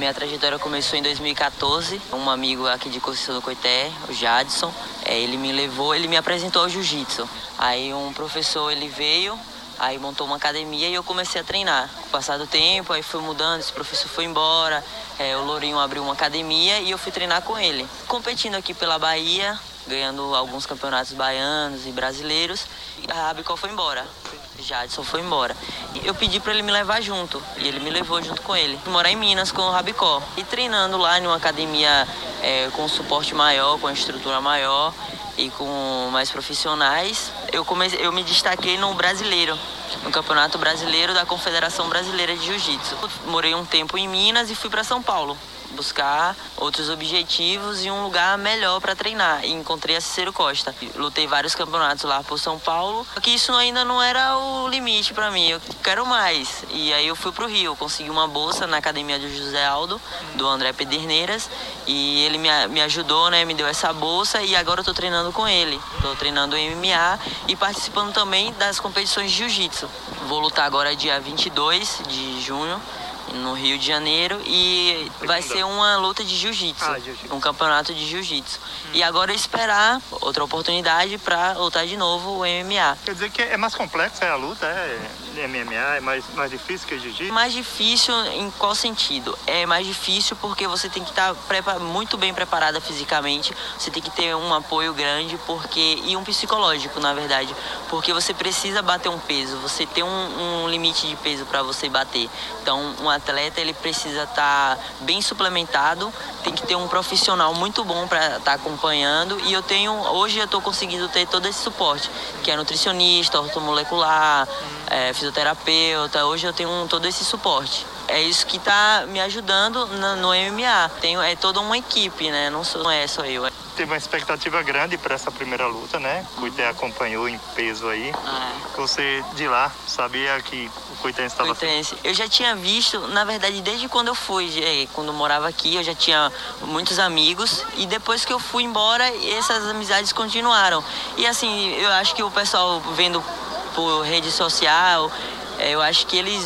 Minha trajetória começou em 2014. Um amigo aqui de Conceição do Coité, o Jadson, ele me apresentou ao jiu-jitsu. Aí um professor, ele veio, aí montou uma academia e eu comecei a treinar. Com o passar do tempo, aí foi mudando, esse professor foi embora, o Lourinho abriu uma academia e eu fui treinar com ele. Competindo aqui pela Bahia, ganhando alguns campeonatos baianos e brasileiros, e a Rabicó foi embora. Jadson foi embora. Eu pedi para ele me levar junto, e ele me levou junto com ele. Fui morar em Minas com o Rabicó. E treinando lá em uma academia com suporte maior, com estrutura maior e com mais profissionais, eu me destaquei no brasileiro, no Campeonato Brasileiro da Confederação Brasileira de Jiu-Jitsu. Morei um tempo em Minas e fui para São Paulo buscar outros objetivos e um lugar melhor para treinar. E encontrei a Cicero Costa. Lutei vários campeonatos lá por São Paulo, só que isso ainda não era o limite para mim. Eu quero mais. E aí eu fui pro Rio, consegui uma bolsa na academia do José Aldo, do André Pederneiras, e ele me ajudou, né, me deu essa bolsa e agora eu tô treinando com ele. Tô treinando MMA e participando também das competições de jiu-jitsu. Vou lutar agora dia 22 de junho, no Rio de Janeiro, e vai ser uma luta de jiu-jitsu, um campeonato de jiu-jitsu. E agora esperar outra oportunidade para lutar de novo o MMA. Quer dizer que é mais complexa a luta, MMA é mais difícil que o jiu-jitsu? Mais difícil em qual sentido? É mais difícil porque você tem que estar muito bem preparada fisicamente, você tem que ter um apoio grande e um psicológico, na verdade, porque você precisa bater um peso, você tem um limite de peso para você bater. Então, um atleta, ele precisa estar bem suplementado, tem que ter um profissional muito bom para estar acompanhando, e hoje eu estou conseguindo ter todo esse suporte, que é nutricionista, ortomolecular, fisioterapeuta. Hoje eu tenho todo esse suporte. É isso que está me ajudando no MMA. É toda uma equipe, né? Não é só eu. Teve uma expectativa grande para essa primeira luta, né? O Coité acompanhou em peso aí. Você de lá sabia que o Coité estava... Eu já tinha visto, na verdade, desde quando eu fui, quando eu morava aqui, eu já tinha muitos amigos, e depois que eu fui embora, essas amizades continuaram. E assim, eu acho que o pessoal vendo por rede social, eu acho que eles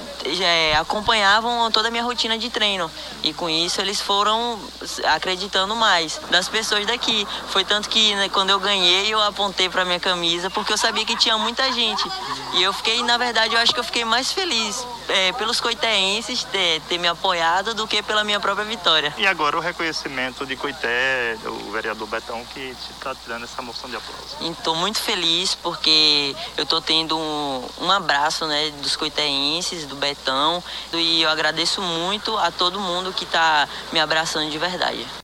acompanhavam toda a minha rotina de treino, e com isso eles foram acreditando mais das pessoas daqui. Foi tanto que, né, quando eu ganhei, eu apontei para minha camisa porque eu sabia que tinha muita gente, e eu fiquei, na verdade, eu acho que eu fiquei mais feliz pelos coitéenses ter me apoiado do que pela minha própria vitória. E agora o reconhecimento de Coité, o vereador Betão, que está te dando essa moção de aplauso. Estou muito feliz porque eu estou tendo um abraço, né, dos coitéenses, do Betão, e eu agradeço muito a todo mundo que está me abraçando de verdade.